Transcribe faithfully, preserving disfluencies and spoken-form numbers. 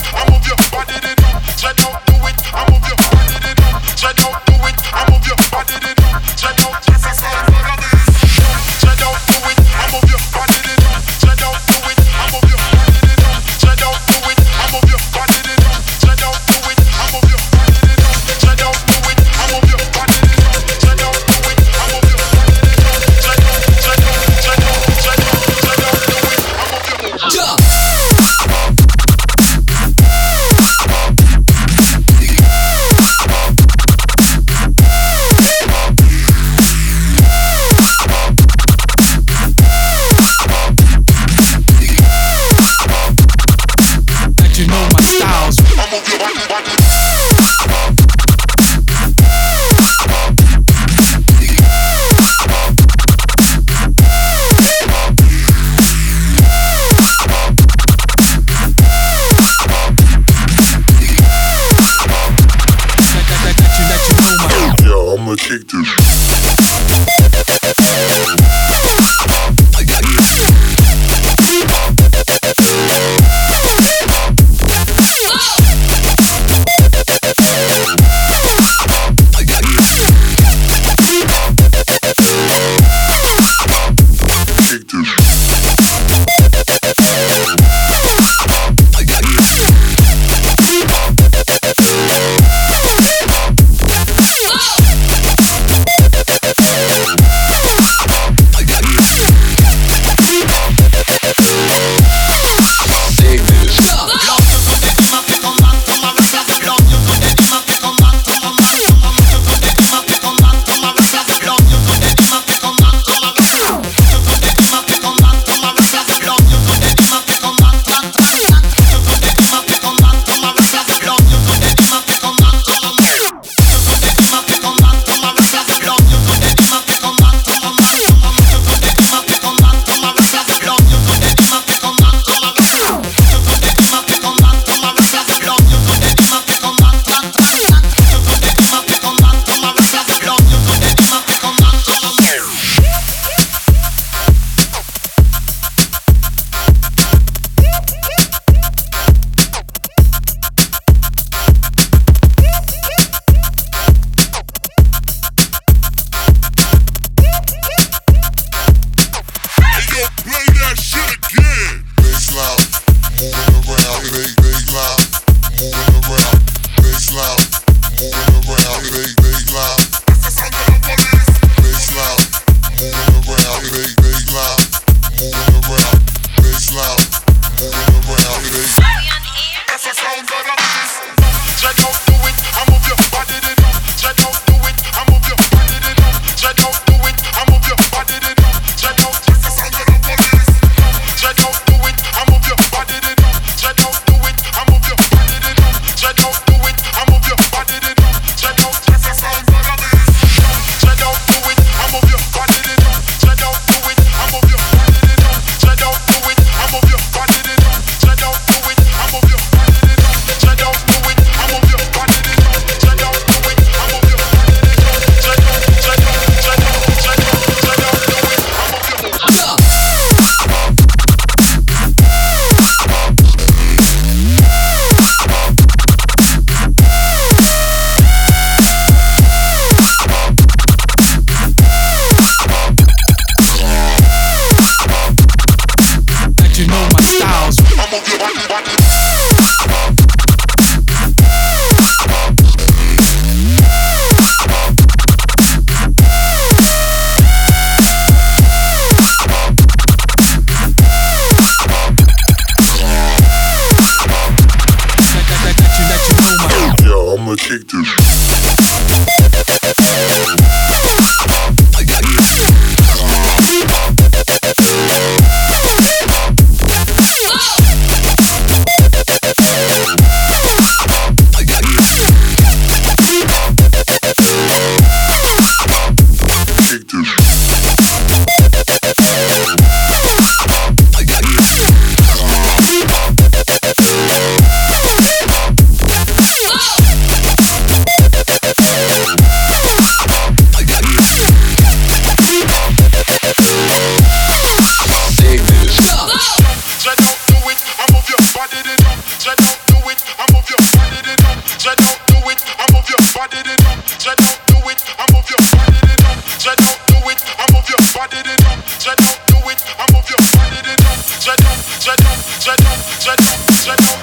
I move your body then. Spread out, do it, I move your body then. Spread out, do it, I move your body then. Spread out, just a sound for the bass. Spread out, do it, I move your body then. Spread out, do it, I move your body then. Spread out, do it, I move your body then. Spread out, do it, I move your body then. Spread out, do it, I move your body then. Spread out, do it, I move your body then. Spread out, spread out, spread out, spread out, spread out, do it, I move your body. Jump. You know my styles. I move your body, body. Yo, I'ma kick this. kick this. Kick this. Spread out, spread out.